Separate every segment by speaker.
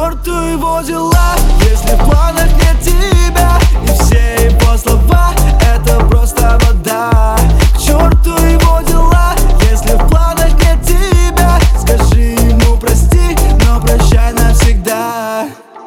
Speaker 1: черту его дела, если в планах нет тебя, и все его слова — это просто вода. К черту его дела, если в планах нет тебя, скажи ему прости, но прощай навсегда.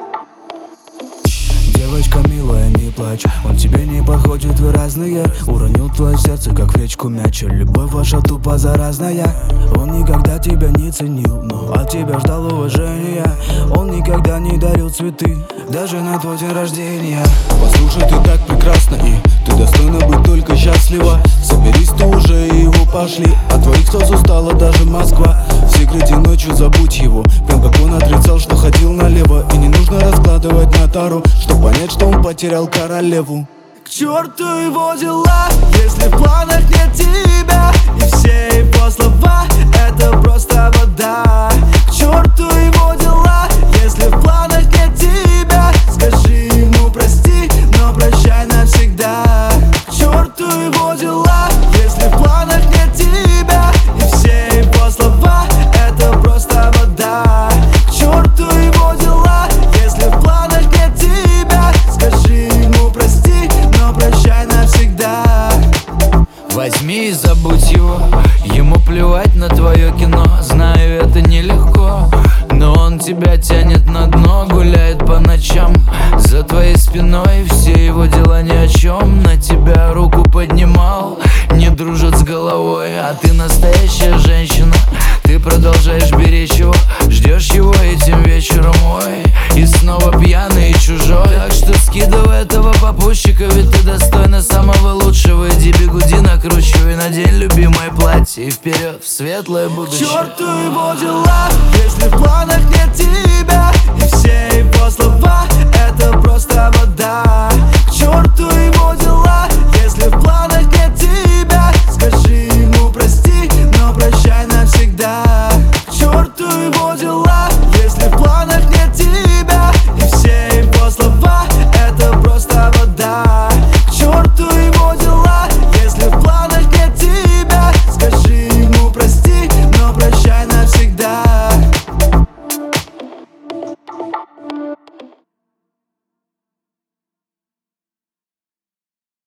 Speaker 1: Девочка милая, не плачь, он тебе не подходит, вы разные. Уронил твое сердце, как в речку мяча. Любовь ваша тупо заразная. Он никогда тебя не ценил, но от тебя ждал уважения. Он никогда не дарил цветы, даже на твой день рождения. Послушай, ты так прекрасна, и ты достойна быть только счастлива. Соберись ты уже, и его пошли. От твоих слез устала даже Москва. В секрете ночью забудь его, прям как он отрицал, что ходил налево. И не нужно раскладывать на тару, чтоб понять, что он потерял королеву. К черту его дела, если в планах нет тебя, и все его слова — это просто вода. К черту его дела, если в планах нет тебя, скажи ему прости, но прощай навсегда. К черту его дела, если в планах нет тебя, и все его слова — это просто вода. К черту его дела, если в планах нет тебя, скажи ему прости, но прощай навсегда.
Speaker 2: Возьми и забудь его, ему плевать на твое кино. Знаю, это нелегко, но он тебя тянет на дно. Гуляет по ночам за твоей спиной, все его дела ни о чем. На тебя руку поднимал, не дружат с головой. А ты настоящая женщина, ты продолжаешь беречь его. Ждешь его этим вечером, ой, и снова пьяный и чужой. Так что скидывай этого попутчика, ведь ты достойна самого лучшего. Иди бегуди, накручивай, надень любимое платье и вперед в светлое
Speaker 1: К
Speaker 2: будущее.
Speaker 1: черту его дела, если в планах нет тебя, и все его слова — это просто вода. К черту его